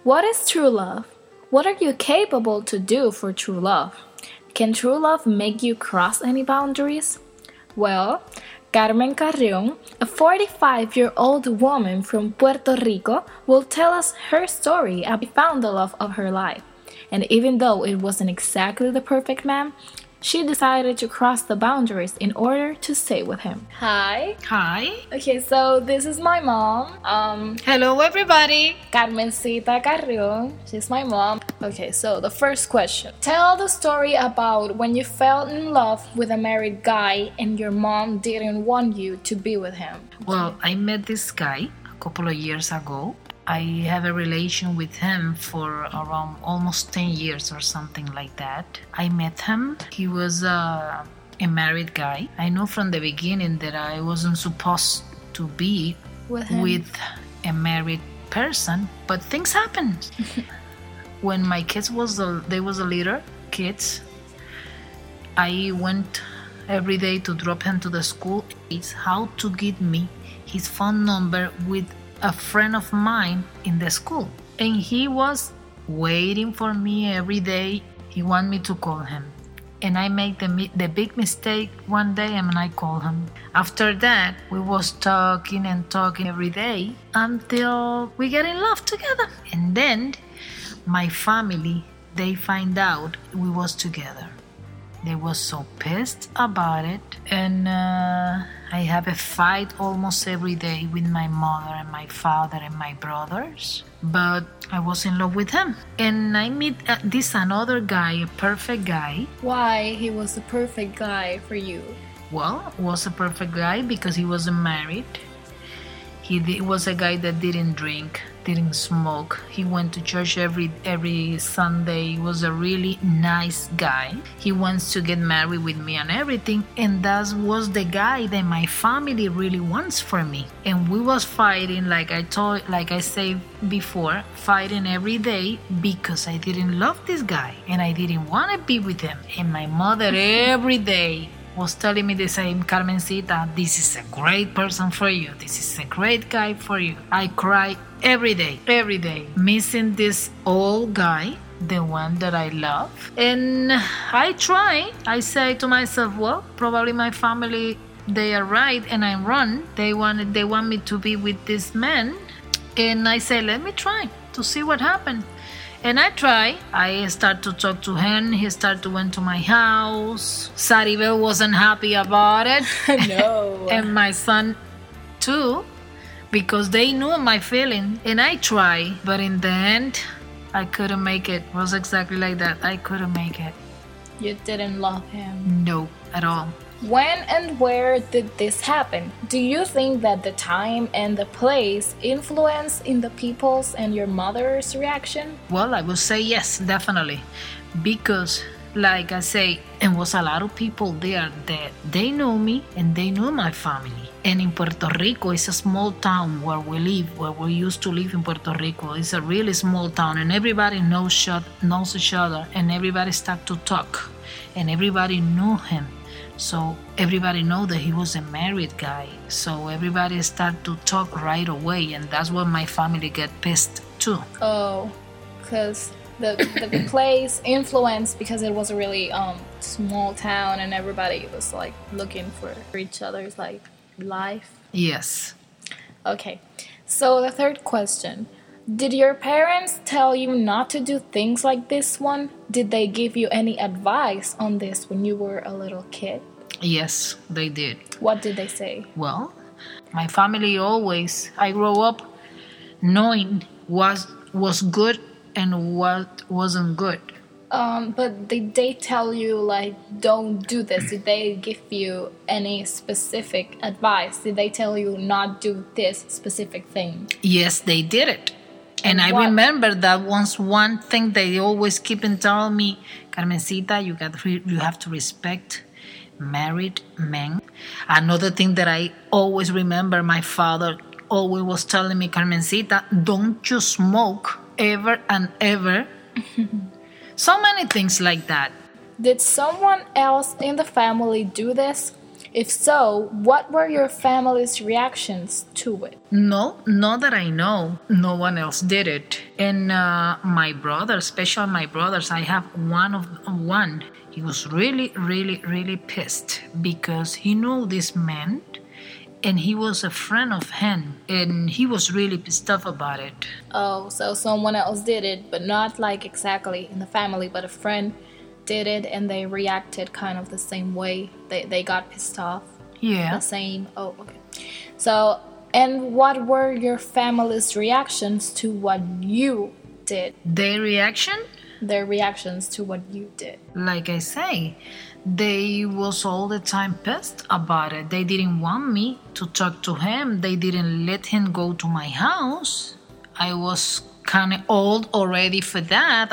What is true love? What are you capable to do for true love? Can true love make you cross any boundaries? Well, Carmen Carrion, a 45-year-old woman from Puerto Rico, will tell us her story as she found the love of her life. And even though it wasn't exactly the perfect man, she decided to cross the boundaries in order to stay with him. Hi. Hi. Okay, so this is my mom. Hello, everybody. Carmencita Carrion. She's my mom. Okay, so the first question. Tell the story about when you fell in love with a married guy and your mom didn't want you to be with him. Well, I met this guy a couple of years ago. I have a relation with him for around almost 10 years or something like that. I met him. He was a married guy. I knew from the beginning that I wasn't supposed to be with a married person, but things happened. When my kids they was a little kids, I went every day to drop him to the school. It's how to get me his phone number with a friend of mine in the school, and he was waiting for me every day. He wanted me to call him, and I made the big mistake one day, and I called him. After that, we was talking every day until we get in love together. And then my family, they find out we was together. They was so pissed about it, and I have a fight almost every day with my mother and my father and my brothers. But I was in love with him, and I meet this another guy, a perfect guy. Why he was the perfect guy for you? Well, was a perfect guy because he wasn't married. He was a guy that didn't drink, didn't smoke. He went to church every Sunday. He was a really nice guy. He wants to get married with me and everything. And that was the guy that my family really wants for me. And we was fighting, like I said before, fighting every day because I didn't love this guy and I didn't want to be with him. And my mother every day was telling me the same, Carmencita, this is a great person for you. This is a great guy for you. I cry every day, missing this old guy, the one that I love. And I try. I say to myself, well, probably my family, they are right and I'm wrong. They want me to be with this man. And I say, let me try to see what happened. And I try. I start to talk to him. He started to went to my house. Saribel wasn't happy about it. No. And my son too, because they knew my feeling. And I try, but in the end, I couldn't make it. It was exactly like that. I couldn't make it. You didn't love him? No, at all. When and where did this happen? Do you think that the time and the place influenced in the people's and your mother's reaction? Well, I would say yes, definitely. Because, like I say, there was a lot of people there that they knew me and they knew my family. And in Puerto Rico, it's a small town where we live, where we used to live in Puerto Rico. It's a really small town and everybody knows each other and everybody started to talk and everybody knew him. So everybody know that he was a married guy. So everybody start to talk right away, and that's when my family get pissed too. Oh, because the place influenced because it was a really small town, and everybody was like looking for each other's like life. Yes. Okay. So the third question. Did your parents tell you not to do things like this one? Did they give you any advice on this when you were a little kid? Yes, they did. What did they say? Well, my family I grew up knowing what was good and what wasn't good. But did they tell you, like, don't do this? Did they give you any specific advice? Did they tell you not do this specific thing? Yes, they did it. And I remember that one thing they always keep on telling me, Carmencita, you have to respect married men. Another thing that I always remember, my father always was telling me, Carmencita, don't you smoke ever and ever. So many things like that. Did someone else in the family do this? If so, what were your family's reactions to it? No, not that I know. No one else did it. And my brother, especially my brothers, I have one. He was really, really, really pissed because he knew this man and he was a friend of him and he was really pissed off about it. Oh, so someone else did it, but not like exactly in the family, but a friend did it and they reacted kind of the same way. They got pissed off. Yeah. The same. Oh, okay. So, and what were your family's reactions to what you did? Their reaction? Their reactions to what you did. Like I say, they was all the time pissed about it. They didn't want me to talk to him. They didn't let him go to my house. I was kind of old already for that.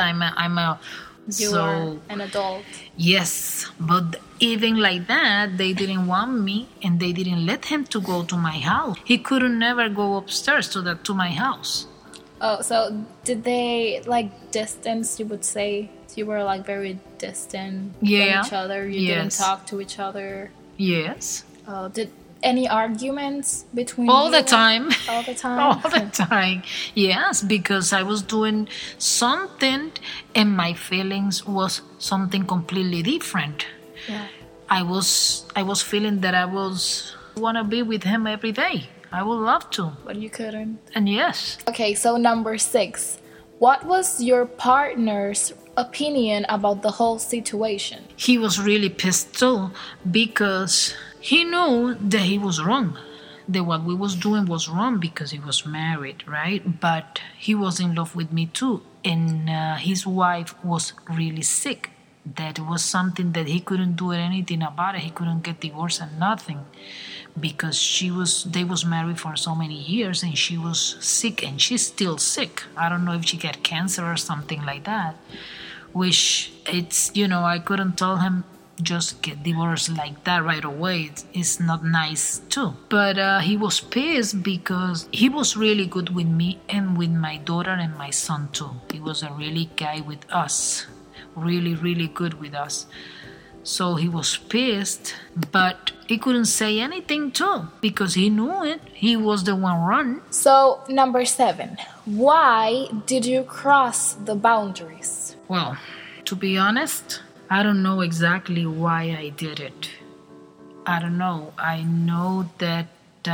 You were an adult. Yes, but even like that, they didn't want me and they didn't let him to go to my house. He couldn't never go upstairs to my house. Oh, so did they like distance, you would say? You were like very distant from each other. You didn't talk to each other. Yes. Did any arguments between all you the time? All the time? All the time. Yes, because I was doing something and my feelings was something completely different. Yeah. I was feeling that I want to be with him every day. I would love to. But you couldn't. And yes. Okay, so number 6. What was your partner's opinion about the whole situation? He was really pissed too because he knew that he was wrong. That what we was doing was wrong because he was married, right? But he was in love with me too. And his wife was really sick. That was something that he couldn't do anything about it. He couldn't get divorced and nothing. Because they was married for so many years and she was sick and she's still sick. I don't know if she got cancer or something like that. Which I couldn't tell him just get divorced like that right away. It's not nice too. But he was pissed because he was really good with me and with my daughter and my son too. He was a really guy with us. Really, really good with us. So he was pissed, but he couldn't say anything too because he knew it. He was the one run. So, number 7. Why did you cross the boundaries? Well, to be honest, I don't know exactly why I did it. I don't know. I know that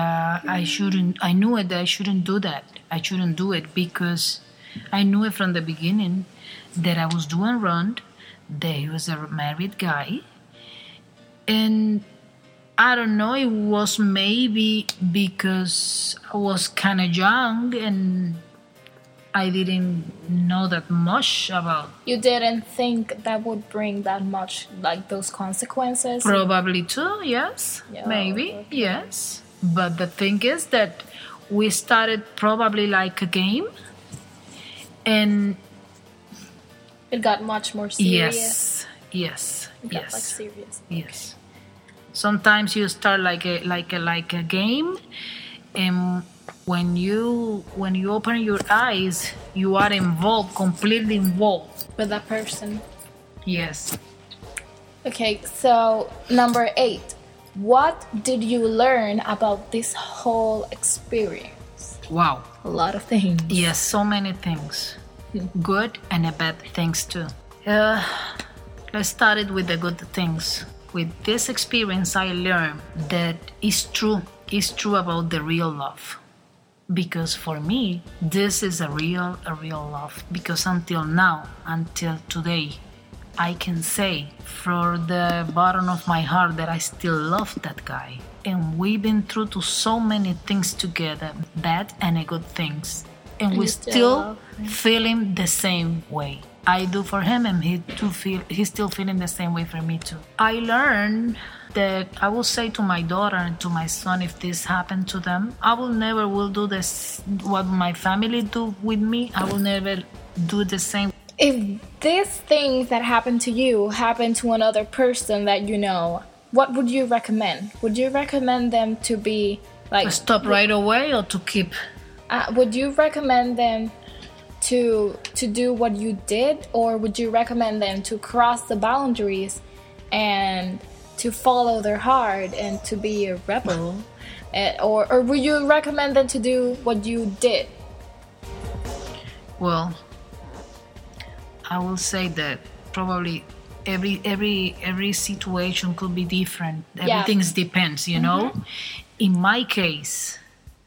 I knew it that I shouldn't do that. I shouldn't do it because I knew it from the beginning that I was doing wrong. That he was a married guy, and I don't know, it was maybe because I was kind of young and I didn't know that much about. You didn't think that would bring that much, like those consequences? Probably too, yes. Yeah, maybe, okay. yes. But the thing is that we started probably like a game and it got much more serious. Yes. It got like serious. Yes. Sometimes you start like a game, and when you open your eyes, you are completely involved with that person. Yes. Okay, so number 8. What did you learn about this whole experience? Wow. A lot of things. Yes, so many things. Good and bad things too. Let's start it with the good things. With this experience, I learned that it's true about the real love. Because for me, this is a real love. Because until now, until today, I can say from the bottom of my heart that I still love that guy. And we've been through to so many things together, bad and good things. And we still feeling the same way. I do for him and he's still feeling the same way for me too. I learned that I will say to my daughter and to my son, if this happened to them, I will never do this, what my family do with me, I will never do the same. If these things that happened to you happen to another person that you know, what would you recommend? Would you recommend them to be like... Stop right away or to keep... would you recommend them to do what you did, or would you recommend them to cross the boundaries and to follow their heart and to be a rebel? Or would you recommend them to do what you did? Well, I will say that probably every situation could be different. Everything depends, you know. In my case,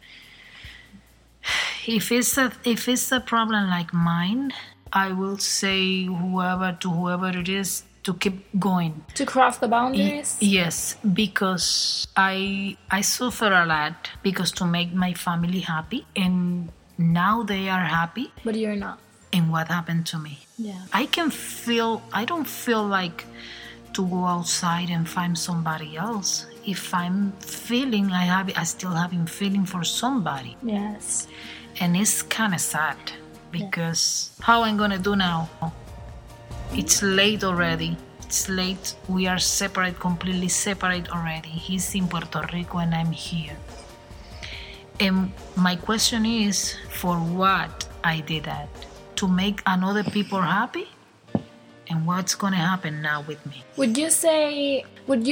if it's a problem like mine, I will say whoever it is to keep going. To cross the boundaries? Yes, because I suffer a lot because to make my family happy, and now they are happy. But you're not. And what happened to me? Yeah. I don't feel like to go outside and find somebody else. If I'm feeling I still having feeling for somebody. Yes. And it's kind of sad because how I'm gonna do now? It's late already. It's late. We are separate, completely separate already. He's in Puerto Rico and I'm here. And my question is, for what I did that? To make another people happy? And what's gonna happen now with me? Would you say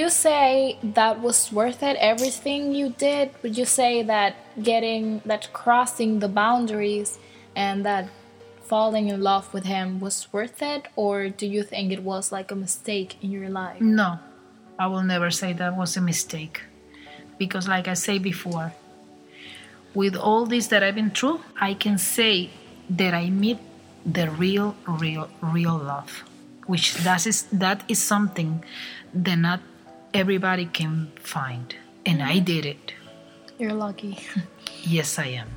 that was worth it, everything you did? Would you say that crossing the boundaries and that falling in love with him was worth it? Or do you think it was like a mistake in your life? No, I will never say that was a mistake. Because like I said before, with all this that I've been through, I can say that I meet the real love. Which that is something that not everybody can find. And I did it. You're lucky. Yes, I am.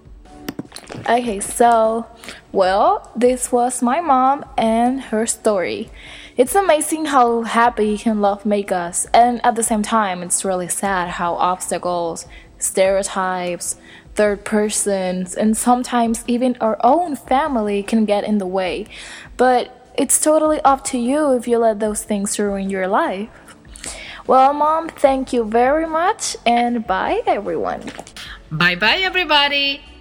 Okay, so, well, this was my mom and her story. It's amazing how happy can love make us. And at the same time, it's really sad how obstacles, stereotypes, third persons, and sometimes even our own family can get in the way. But it's totally up to you if you let those things ruin your life. Well, Mom, thank you very much, and bye, everyone. Bye-bye, everybody.